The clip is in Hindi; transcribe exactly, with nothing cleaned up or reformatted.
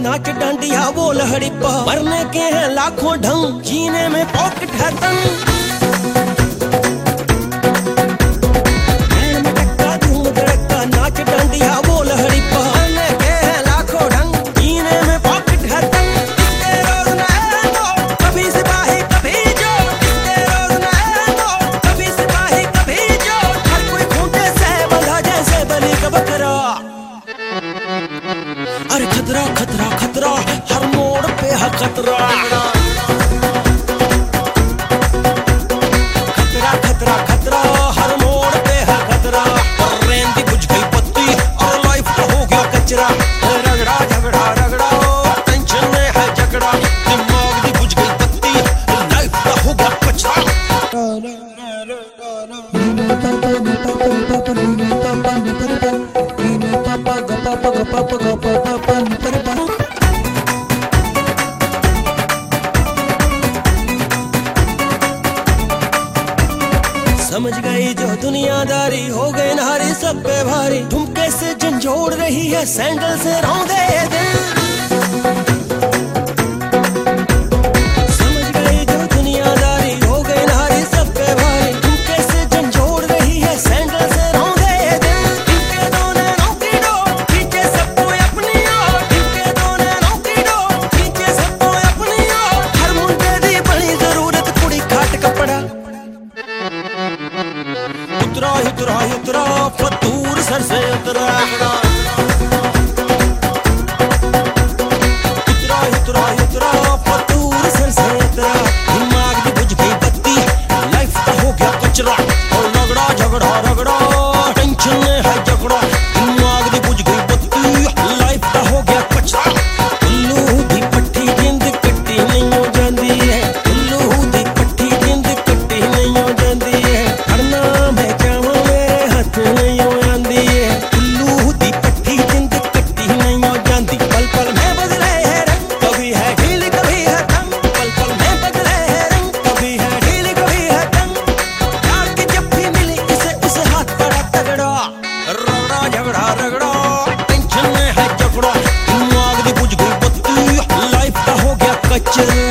नाच डांडिया वो लहड़ी पर मरने के हैं लाखों ढंग, जीने में पॉकेट है तंग। नाच डांडिया वो लहड़ी पर मरने के हैं लाखों ढंग, जीने में पॉकेट है तंग। इसके रोज नए दो, कभी सिपाही कभी जो, इसके रोज नए दो, कभी सिपाही कभी जो। हर कोई खूंटे से बंधा जैसे बलि का बकरा। अरे खतरा खतरा खतरा, हर मोड़ पे है खतरा। खतरा खतरा खतरा, हर मोड़ पे है खतरा। और रेंदी बुझ गई बत्ती और लाइफ का हो गया कचरा। रगड़ा झगड़ा रगड़ा, टेंशन में है झगड़ा। दिमाग दी बुझ गई बत्ती, लाइफ का हो गया कचरा। समझ गई जो दुनियादारी, हो गए नारी सब पे भारी। ठुमके से झंझोड़ रही है सैंडल से रौंदे दिल। समझ गई जो दुनियादारी, हो गए नारी सब पे भारी। ठुमके से झंझोड़ रही है सैंडल से रौंदे दिल। इनके दो नैनों की डोर खींचे सबको अपनी ओर। इनके दो नैनों की डोर खींचे सबको अपनी ओर। हर मुंडे दी बड़ी जरूरत कुड़ी खाट कपड़ा। उतरा उतरा उतरा फतूर सर से उतरा। उतरा उतरा उतरा फतूर सर से उतरा। दिमाग की बुझ गई बत्ती, लाइफ का हो गया कचरा। और रगड़ा झगड़ा रगड़ा, टेंशन में है झगड़ा। दिमाग की बुझ गई बत्ती, लाइफ का हो गया कचरा। उल्लू दी पट्टी जिंद कट्टी नहीं हो जाती है। उल्लू दी पट्टी जिंद कट्टी नहीं हो जाती है। हरना मैं जावा मेरे हाथ नहीं हो जाती है। उल्लू दी पट्टी जिंद कट्टी नहीं हो जाती। पल पल में बदले है रंग, कभी है ढील कभी है तंग। पल पल में बदले है रंग, कभी है ढील कभी है तंग। प्यार की जब भी मिली इसे उस हाथ पड़ा तगड़ा। रगड़ा झगड़ा रगड़ा, टेंशन में है झगड़ा। दिमाग दी बुझ गई बत्ती, लाइफ का हो गया कचरा।